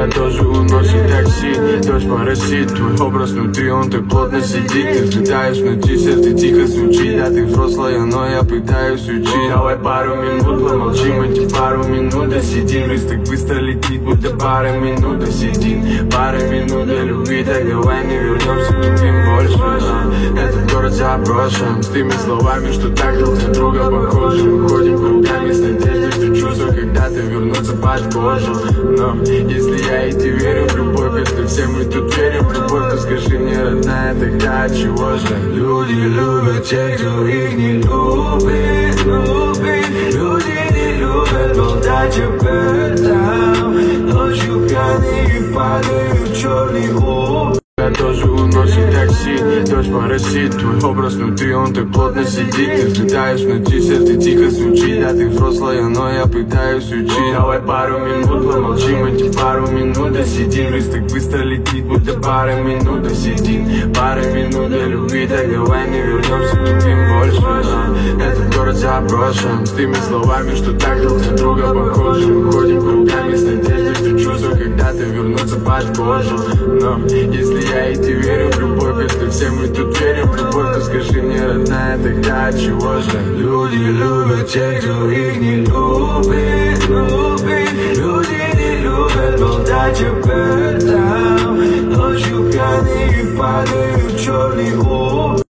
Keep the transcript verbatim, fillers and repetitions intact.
Тебя тоже уносит такси, дождь моросит, твой образ внутри, он так плотно сидит. Ты взлетаешь внутри, сердце тихо звучит, а ты взрослая, но я пытаюсь учить. Давай пару минут помолчим, эти пару минут досидим. Жизнь так быстро летит, будто пара минут досидим. Пара минут для любви, так давай не вернемся к любим больше. а, Этот город заброшен, с теми словами, что так друг на друга похожи. Мы ходим кругами с надеждой, что чувства когда-то вернутся под кожу. Но если я и ты верим в любовь, если все мы тут верим в любовь, то скажи мне, родная, тогда от чего же? Люди любят тех, кто их не любит, любит. Люди не любят болтать об этом. Ночью пьяные падают черный ум. Тебя тоже уносит такси, дождь моросит, твой образ внутри, он так плотно сидит. Ты взлетаешь внутри, сердце тихо звучит, а ты взрослая, но я пытаюсь учить. Давай пару минут помолчим, эти пару минут досидим. Жизнь так быстро летит, будто пара минут досидим. Пара минут для любви, так давай не вернемся к любим больше. а, Этот город заброшен, с теми словами, что так друг на друга похожи. Мы ходим кругами с надеждой, что чувства когда-то вернутся под кожу. Но если я и ты верим в любовь, если все мы тут верим в любовь, то скажи мне, родная, тогда от чего же? Люди любят тех, кто их не любит, любит. Люди не любят болтать об этом. Ночью пьяные падают черный ум.